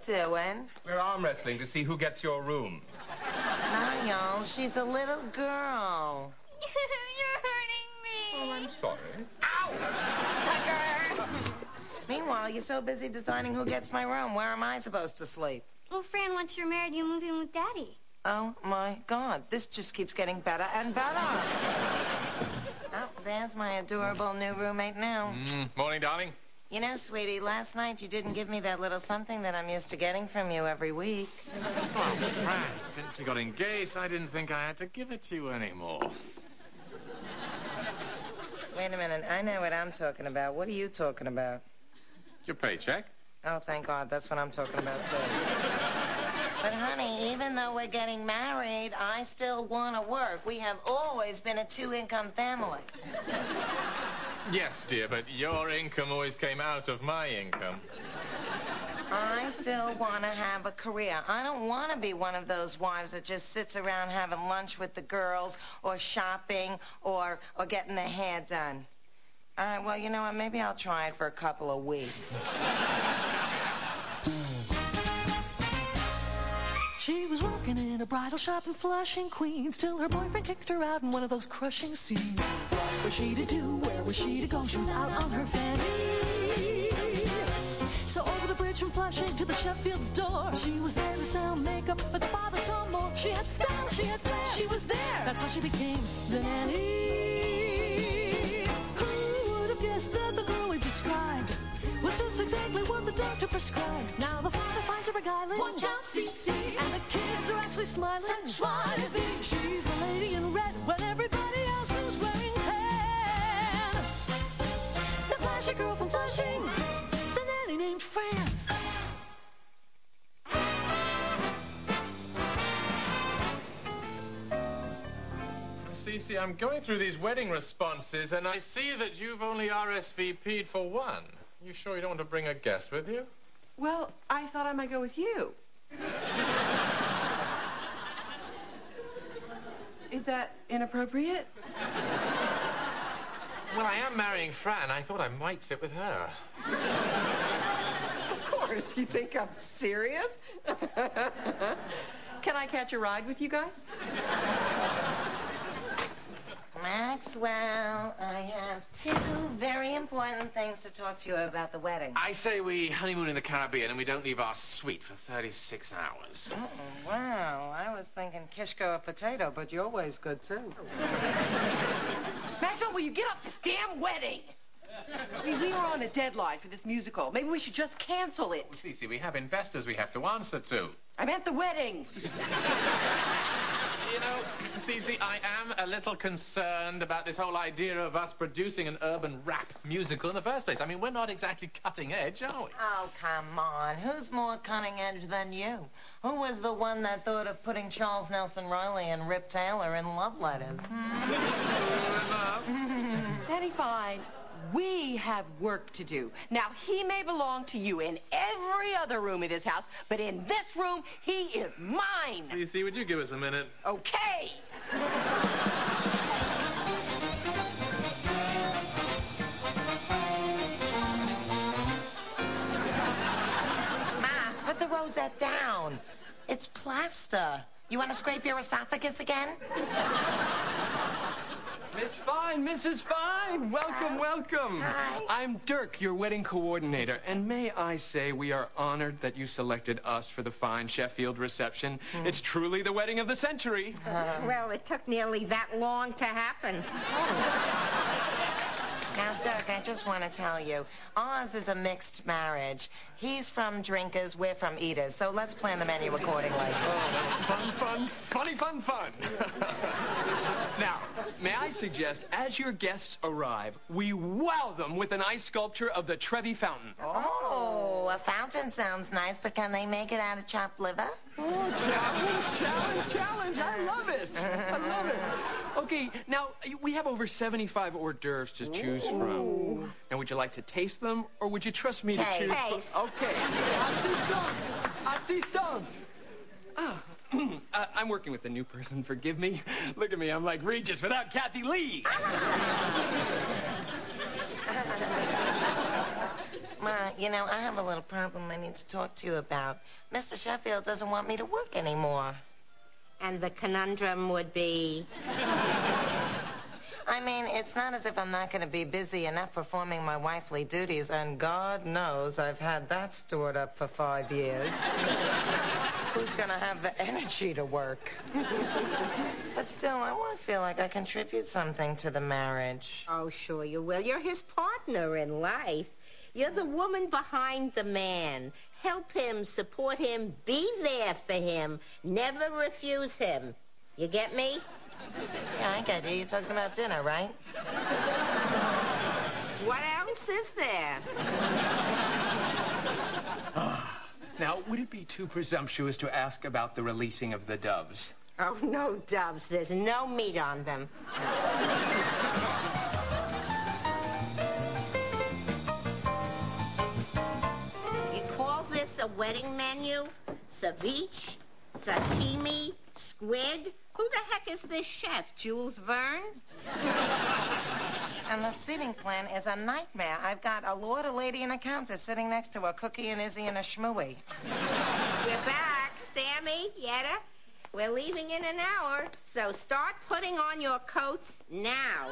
doing? We're arm wrestling to see who gets your room. Niall, she's a little girl. You're hurting me. Oh, I'm sorry. Ow! Sucker! Meanwhile, you're so busy deciding who gets my room. Where am I supposed to sleep? Well, Fran, once you're married, you move in with Daddy. Oh, my God. This just keeps getting better and better. Oh, there's my adorable new roommate now. Morning, darling. You know, sweetie, last night you didn't give me that little something that I'm used to getting from you every week. Oh, Fran, since we got engaged, I didn't think I had to give it to you anymore. Wait a minute. I know what I'm talking about. What are you talking about? Your paycheck? Oh, thank God. That's what I'm talking about, too. But, honey, even though we're getting married, I still want to work. We have always been a two-income family. Yes, dear, but your income always came out of my income. I still want to have a career. I don't want to be one of those wives that just sits around having lunch with the girls or shopping or getting their hair done. All right, well, you know what? Maybe I'll try it for a couple of weeks. She was working in a bridal shop in Flushing, Queens, till her boyfriend kicked her out in one of those crushing scenes. What was she to do? Where was she to go? She was out on her fanny. So over the bridge from Flushing to the Sheffield's door, she was there to sell makeup, but the father saw more. She had style, she had flair, she was there. That's how she became the nanny. Who would have guessed that the girl we described was just exactly what the doctor prescribed? Now the father finds her beguiling. Watch out, CC. And the kids are actually smiling. Sensuality. She's the lady in red when everybody else is wearing tan. The flashy girl from Flushing, the nanny named Fran. Cece, I'm going through these wedding responses, and I see that you've only RSVP'd for one. You sure you don't want to bring a guest with you? Well, I thought I might go with you. Is that inappropriate? Well, I am marrying Fran. I thought I might sit with her. Of course. You think I'm serious? Can I catch a ride with you guys? Maxwell, I have two very important things to talk to you about the wedding. I say we honeymoon in the Caribbean and we don't leave our suite for 36 hours. Wow, I was thinking Kishko or potato, but you're always good, too. Maxwell, will you get off this damn wedding? I mean, we are on a deadline for this musical. Maybe we should just cancel it. Cece, we have investors we have to answer to. I meant the wedding. You know, Cece, I am a little concerned about this whole idea of us producing an urban rap musical in the first place. I mean, we're not exactly cutting edge, are we? Oh, come on. Who's more cutting edge than you? Who was the one that thought of putting Charles Nelson Riley and Rip Taylor in love letters? Daddy, fine. We have work to do. Now, he may belong to you in every other room of this house, but in this room, he is mine. Cece, would you give us a minute? Okay. Ma, put the rosette down. It's plaster. You want to scrape your esophagus again? Miss Fine, Mrs. Fine, welcome, welcome. Hi. I'm Dirk, your wedding coordinator, and may I say we are honored that you selected us for the fine Sheffield reception. It's truly the wedding of the century. Well, it took nearly that long to happen. Now, Dirk, I just want to tell you, ours is a mixed marriage. He's from drinkers, we're from eaters, so let's plan the menu accordingly. Fun, funny, fun. Now, may I suggest, as your guests arrive, we wow them with an ice sculpture of the Trevi Fountain. Oh, a fountain sounds nice, but can they make it out of chopped liver? Oh, challenge. I love it. Okay, now, we have over 75 hors d'oeuvres to choose from. Now, would you like to taste them, or would you trust me to choose? Taste. Okay. Assistant. I'm working with a new person, forgive me. Look at me, I'm like Regis without Kathy Lee. Ma, You know, I have a little problem I need to talk to you about. Mr. Sheffield doesn't want me to work anymore. And the conundrum would be... I mean, it's not as if I'm not going to be busy enough performing my wifely duties, and God knows I've had that stored up for 5 years. Who's going to have the energy to work? But still, I want to feel like I contribute something to the marriage. Oh, sure you will. You're his partner in life. You're the woman behind the man. Help him, support him, be there for him. Never refuse him. You get me? Yeah, I get you. You're talking about dinner, right? What else is there? Now, would it be too presumptuous to ask about the releasing of the doves? Oh, no doves. There's no meat on them. You call this a wedding menu? Ceviche? Sashimi? Squid? Who the heck is this chef? Jules Verne? And the seating plan is a nightmare. I've got a lord, a lady, and a countess sitting next to a Cookie, and Izzy, and a Schmooey. We're back. Sammy, Yetta, we're leaving in an hour, so start putting on your coats now.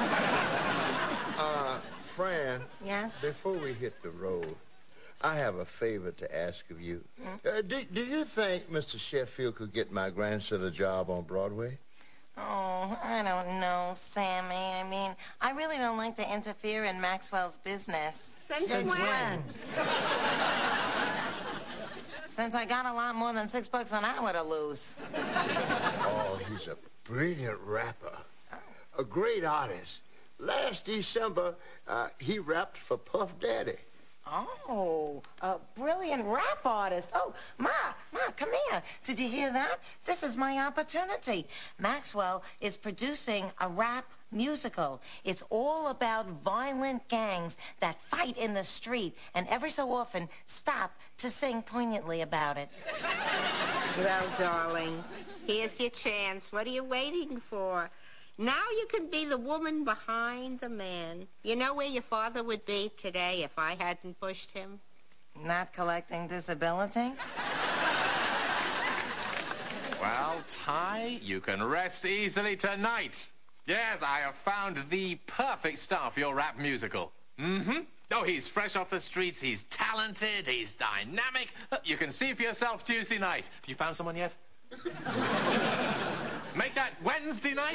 Fran. Yes? Before we hit the road, I have a favor to ask of you. Do you think Mr. Sheffield could get my grandson a job on Broadway? Oh, I don't know, Sammy. I mean, I really don't like to interfere in Maxwell's business. Since when? Since I got a lot more than $6 an hour to lose. Oh, he's a brilliant rapper. A great artist. Last December, he rapped for Puff Daddy. Oh, a brilliant rap artist. Oh, Ma, come here. Did you hear that? This is my opportunity. Maxwell is producing a rap musical. It's all about violent gangs that fight in the street and every so often stop to sing poignantly about it. Well, darling, here's your chance. What are you waiting for? Now you can be the woman behind the man. You know where your father would be today if I hadn't pushed him? Not collecting disability? Well, Ty, you can rest easily tonight. Yes, I have found the perfect star for your rap musical. Mm-hmm. Oh, he's fresh off the streets, he's talented, he's dynamic. You can see for yourself Tuesday night. Have you found someone yet? Make that Wednesday night?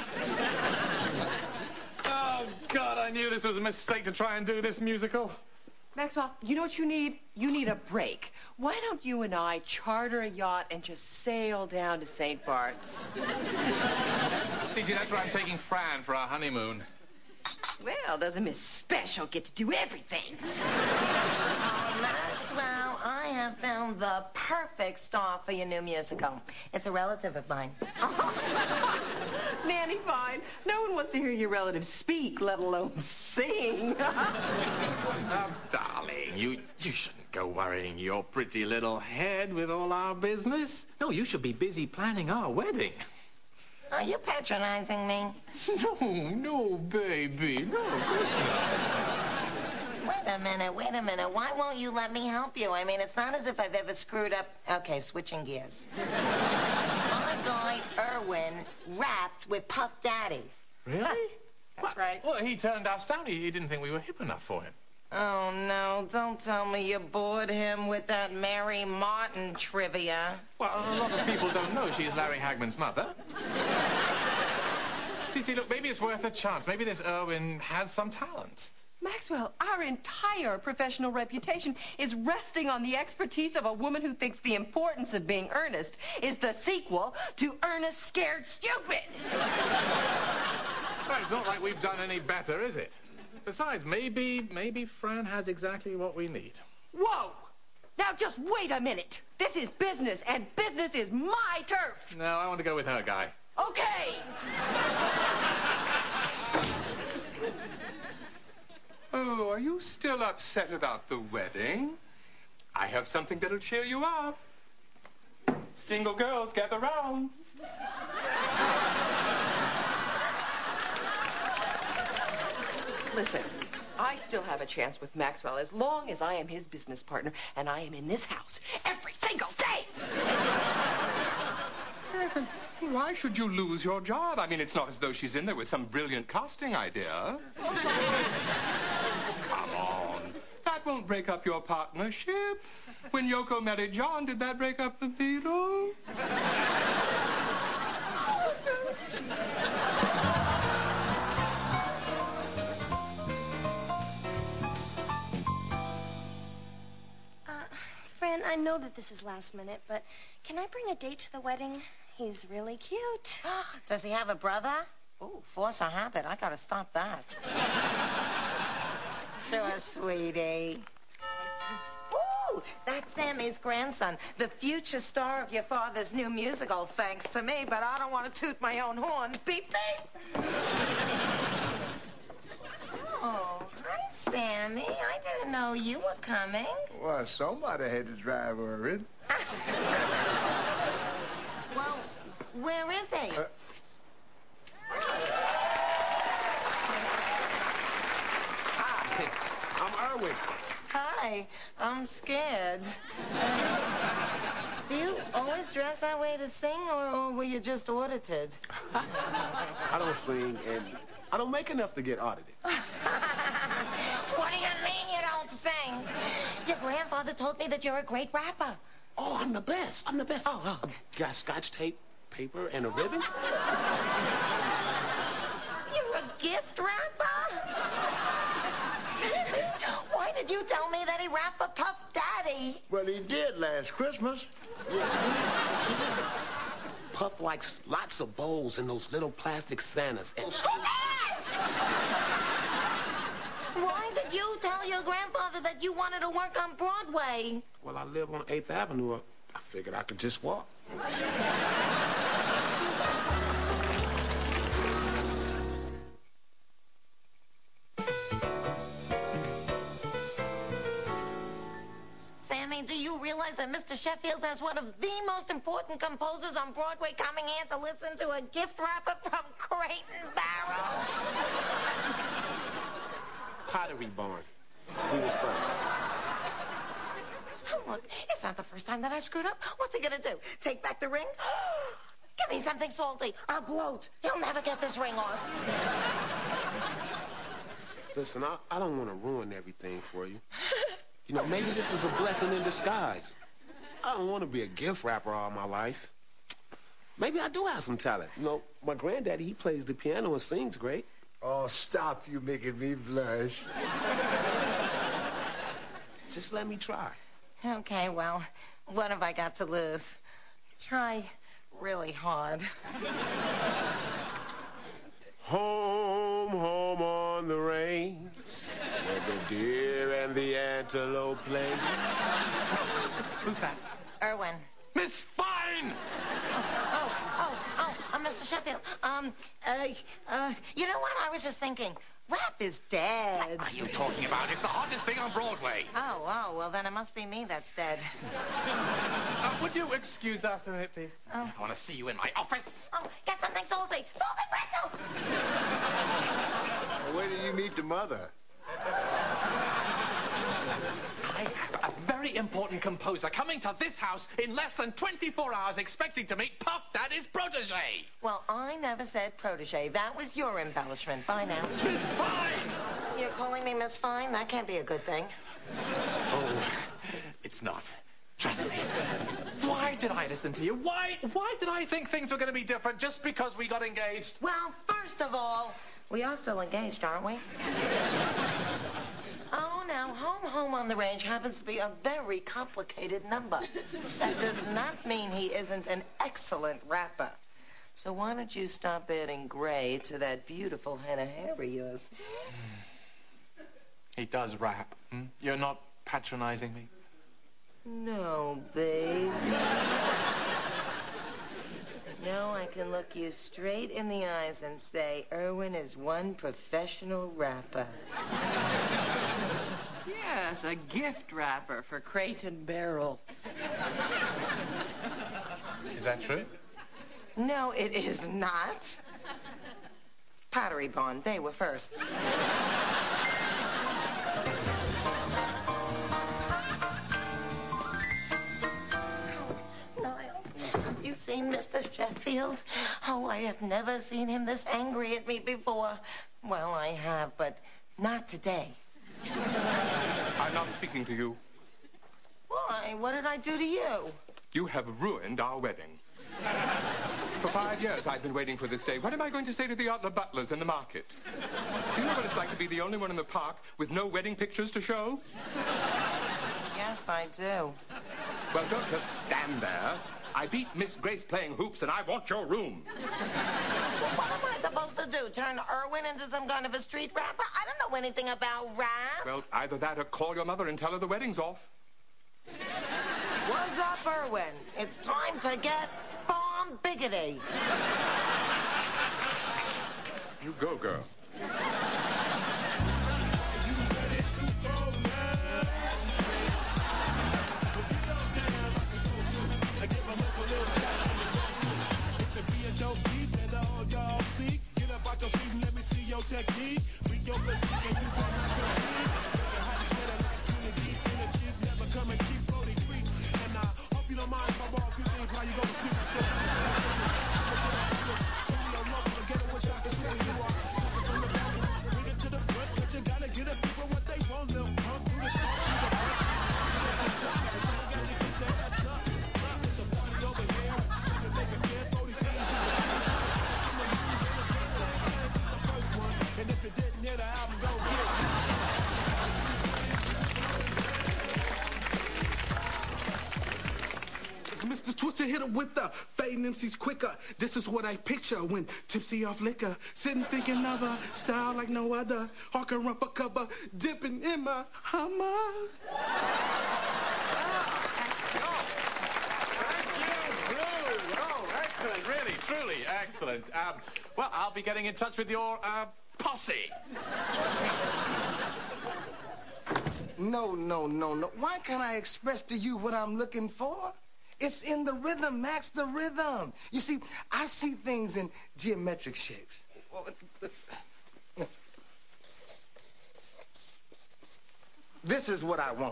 Oh, God, I knew this was a mistake to try and do this musical. Maxwell, you know what you need? You need a break. Why don't you and I charter a yacht and just sail down to St. Bart's? Cece, that's where I'm taking Fran for our honeymoon. Well, doesn't Miss Special get to do everything? Oh, Maxwell, I have found the perfect star for your new musical. It's a relative of mine. Nanny, fine. No one wants to hear your relative speak, let alone sing. Darling, you shouldn't go worrying your pretty little head with all our business. No, you should be busy planning our wedding. Are you patronizing me? No, baby. No, of course not. Wait a minute. Why won't you let me help you? I mean, it's not as if I've ever screwed up. Okay, switching gears. My guy, Irwin, rapped with Puff Daddy. Really? That's right. Well, he turned us down. He didn't think we were hip enough for him. Oh, no, don't tell me you bored him with that Mary Martin trivia. Well, a lot of people don't know she's Larry Hagman's mother. See, look, maybe it's worth a chance. Maybe this Irwin has some talent. Maxwell, our entire professional reputation is resting on the expertise of a woman who thinks the importance of being earnest is the sequel to Ernest Scared Stupid. Well, it's not like we've done any better, is it? Besides, maybe Fran has exactly what we need. Whoa! Now just wait a minute. This is business, and business is my turf. No, I want to go with her guy. Okay. Oh, are you still upset about the wedding? I have something that'll cheer you up. Single girls, gather round. Listen, I still have a chance with Maxwell as long as I am his business partner and I am in this house every single day. Why should you lose your job? I mean, it's not as though she's in there with some brilliant casting idea. Come on. That won't break up your partnership. When Yoko married John, did that break up the Beatles? Fran, I know that this is last minute, but can I bring a date to the wedding? He's really cute. Does he have a brother? Ooh, force a habit. I gotta stop that. Sure, sweetie. Ooh, that's Sammy's grandson, the future star of your father's new musical, thanks to me, but I don't want to toot my own horn. Beep, beep. Oh, hi, Sammy. I didn't know you were coming. Well, somebody had to drive her in. Well, where is he? Hi, I'm Erwin. Hi, I'm scared. Do you always dress that way to sing, or were you just audited? I don't sing, and I don't make enough to get audited. What do you mean you don't sing? Your grandfather told me that you're a great rapper. Oh, I'm the best. I'm the best. Oh. Got scotch tape, paper, and a ribbon? You're a gift rapper? Sammy, why did you tell me that he rapped for Puff Daddy? Well, he did last Christmas. Puff likes lots of bowls and those little plastic Santas. And Why did you tell your grandfather that you wanted to work on Broadway? well, I live on 8th Avenue. I figured I could just walk. Sammy, do you realize that Mr. Sheffield has one of the most important composers on Broadway coming here to listen to a gift wrapper from Crate and Barrel? Pottery Barn. We were first. Oh, look, it's not the first time that I've screwed up. What's he gonna do? Take back the ring? Give me something salty. I'll gloat. He'll never get this ring off. Listen, I don't want to ruin everything for you. You know, maybe this is a blessing in disguise. I don't want to be a gift wrapper all my life. Maybe I do have some talent. You know, my granddaddy, he plays the piano and sings great. Oh, stop, you making me blush. Just let me try. Okay, well, what have I got to lose? Try really hard. Home, home on the range, where the deer and the antelope play. Who's that? Erwin. Miss Fine! Mr. Sheffield. You know what? I was just thinking. Rap is dead. What are you talking about? It's the hottest thing on Broadway. Oh, well, then it must be me that's dead. Would you excuse us a minute, please? I want to see you in my office. Oh, get something salty. Salted pretzels! Where did you meet the mother? I have a very important composer coming to this house in less than 24 hours expecting to meet Puff Daddy's protege. Well, I never said protege. That was your embellishment. Bye now. Miss Fine! You're calling me Miss Fine? That can't be a good thing. Oh, it's not. Trust me. Why did I listen to you? Why did I think things were going to be different just because we got engaged? Well, first of all, we are still engaged, aren't we? Oh, now, home on the range happens to be a very complicated number. That does not mean he isn't an excellent rapper. So why don't you stop adding gray to that beautiful head of hair of yours? He does rap. You're not patronizing me? No, babe. No, I can look you straight in the eyes and say, Erwin is one professional rapper. Yes, a gift wrapper for Crate and Barrel. Is that true? No, it is not. Pottery Barn, they were first. seen Mr. Sheffield? Oh, I have never seen him this angry at me before. Well, I have, but not today. I'm not speaking to you. Why? What did I do to you? You have ruined our wedding. For 5 years, I've been waiting for this day. What am I going to say to the Adler butlers in the market? Do you know what it's like to be the only one in the park with no wedding pictures to show? Yes, I do. Well, don't just stand there. I beat Miss Grace playing hoops, and I want your room. Well, what am I supposed to do? Turn Irwin into some kind of a street rapper? I don't know anything about rap. Well, either that or call your mother and tell her the wedding's off. What's up, Irwin? It's time to get bomb biggity. You go, girl. Technique, freak your physique, and you want to how to set it like unity, energies never coming cheap, Brody Creek. And I hope you don't mind if I borrow a few things while you go to sleep. Bring it to the front, but you gotta get a people what they want, little punk. Through the street, to the front. Got you get your ass up. There's a party over here. You can make a kid, Brody things. And if you didn't hear the album, go get it. It's Mr. Twister hit it with the fading MCs quicker. This is what I picture when tipsy off liquor, sitting thinking of a style like no other. Hawker rumpa cuppa, dipping in my hummer. Excellent, really, truly excellent. Well, I'll be getting in touch with your, posse. No. Why can't I express to you what I'm looking for? It's in the rhythm, Max, the rhythm. You see, I see things in geometric shapes. This is what I want.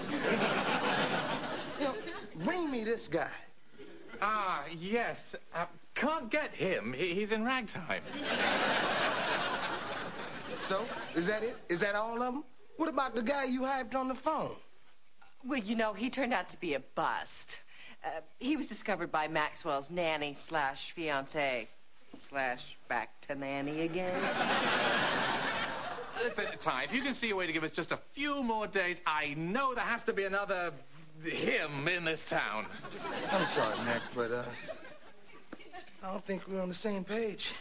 Bring me this guy. Ah, yes. Can't get him. He's in ragtime. So, is that it? Is that all of them? What about the guy you hyped on the phone? Well, you know, he turned out to be a bust. He was discovered by Maxwell's nanny slash fiancé slash back to nanny again. Listen, Ty, if you can see a way to give us just a few more days, I know there has to be another him in this town. I'm sorry, Max, but I don't think we're on the same page.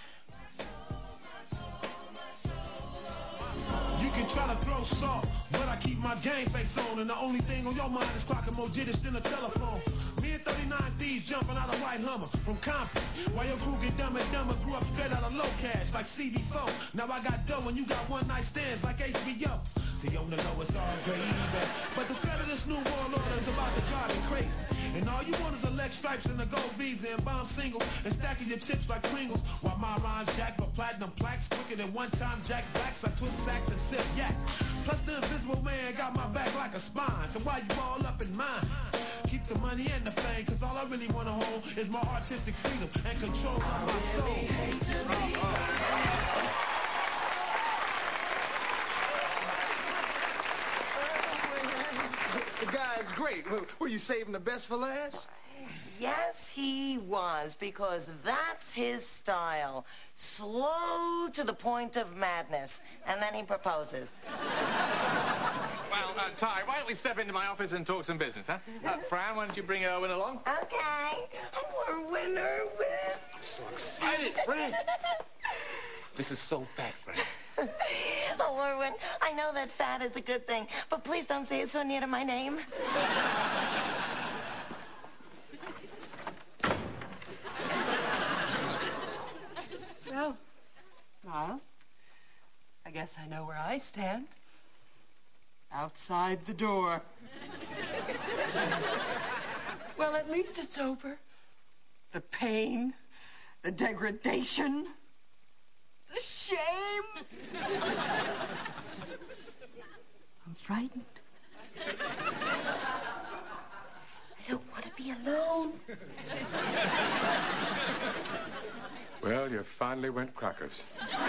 You can try to throw salt, but I keep my game face on, and the only thing on your mind is clocking more jitters than a telephone. Me and 39 thieves jumping out of white Hummer from Compton. While your crew get dumb and dumber, grew up straight out of low cash like CD4. Now I got dough and you got one night stands like HBO. See, on the low it's all gravy, but the threat of this new world order is about to drive me crazy. And all you want is a leg stripes and a gold Visa and bomb singles and stacking your chips like Pringles. While my rhymes jack for platinum plaques quicker than one-time Jack Blacks. I twist sacks and sip yak. Plus the invisible man got my back like a spine. So why you all up in mine? Keep the money and the fame, cause all I really want to hold is my artistic freedom and control of my soul. The guy's great. Were you saving the best for last? Yes, he was, because that's his style. Slow to the point of madness. And then he proposes. Well, Ty, why don't we step into my office and talk some business, huh? Fran, why don't you bring Irwin along? Okay. Irwin. I'm so excited, Fran. This is so fat, Fran. Oh, Irwin, I know that fat is a good thing, but please don't say it so near to my name. Well, Miles, I guess I know where I stand. Outside the door. Well, at least it's over. The pain, the degradation, the shame. I'm frightened. I don't want to be be alone. Well, you finally went crackers.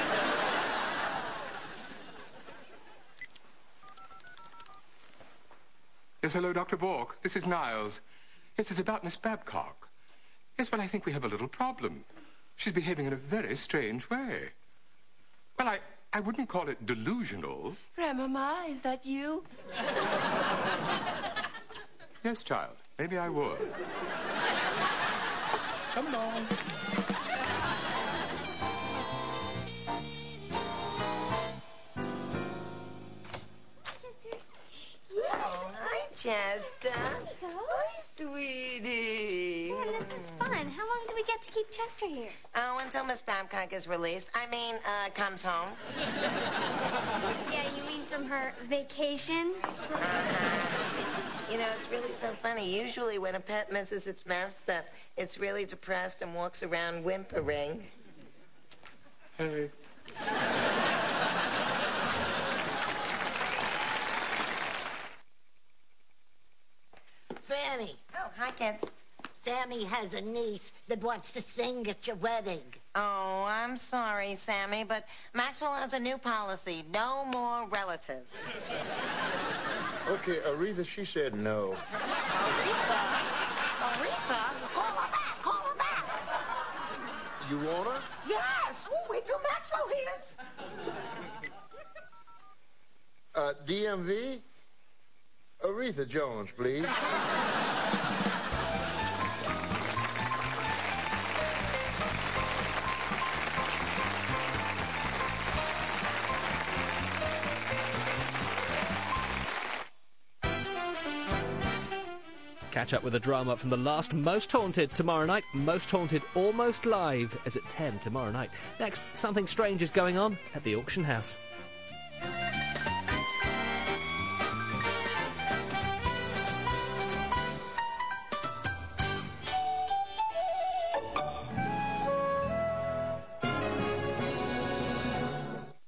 Yes, hello, Dr. Bork. This is Niles. Yes, it's about Miss Babcock. Yes, well, I think we have a little problem. She's behaving in a very strange way. Well, I wouldn't call it delusional. Grandmama, is that you? Yes, child. Maybe I would. Come along. Hi, Chester. Hi, sweetie. Yeah, this is fun. How long do we get to keep Chester here? Oh, until Miss Babcock is released. Comes home. Yeah, you mean from her vacation? You know, it's really so funny. Usually when a pet misses its master, it's really depressed and walks around whimpering. Hey. Fanny. Oh, hi, kids. Sammy has a niece that wants to sing at your wedding. Oh, I'm sorry, Sammy, but Maxwell has a new policy. No more relatives. Okay, Aretha, she said no. Aretha? Call her back! Call her back! You want her? Yes! Oh, wait till Maxwell hears. DMV? Aretha Jones, please. Catch up with the drama from the last Most Haunted tomorrow night. Most Haunted almost live is at 10 tomorrow night. Next, something strange is going on at the auction house.